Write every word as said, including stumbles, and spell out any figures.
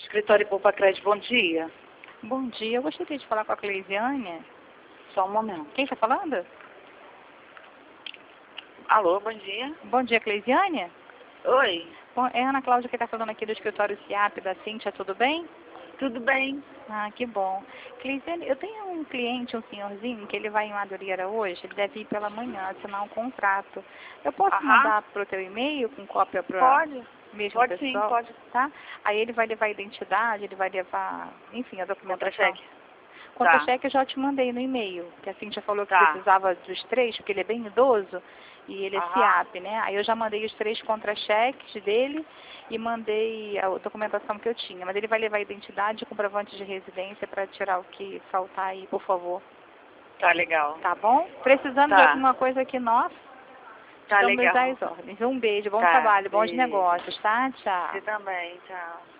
Escritório Poupa Crédito, bom dia. Bom dia, eu gostaria de falar com a Cleisiane. Só um momento. Quem está falando? Alô, bom dia. Bom dia, Cleisiane. Oi, Bom, é a Ana Cláudia que está falando aqui do escritório SIAP da Cíntia, tudo bem? tudo bem? Ah, que bom. Cleisiane, eu tenho um cliente, um senhorzinho, que ele vai em Madureira hoje, ele deve ir pela manhã assinar um contrato. Eu posso Aham. mandar para o teu e-mail com cópia para Pode? mesmo Pode sim, pessoal? pode. Tá? Aí ele vai levar a identidade, ele vai levar, enfim, a documentação. Contra-cheque. Contra-cheque eu já te mandei no e-mail, que a Cíntia falou que Tá. precisava dos três, porque ele é bem idoso e ele é Aham. SIAP, né? Aí eu já mandei os três contra-cheques dele e mandei a documentação que eu tinha. Mas ele vai levar a identidade e comprovante de residência para tirar o que faltar aí, por favor. Tá legal. Tá bom? Precisando de Tá. alguma coisa aqui, nós Tá estamos legal. às ordens. Um beijo, bom Tá, trabalho, bons beijo. negócios, tá? Tchau. Você também, tchau.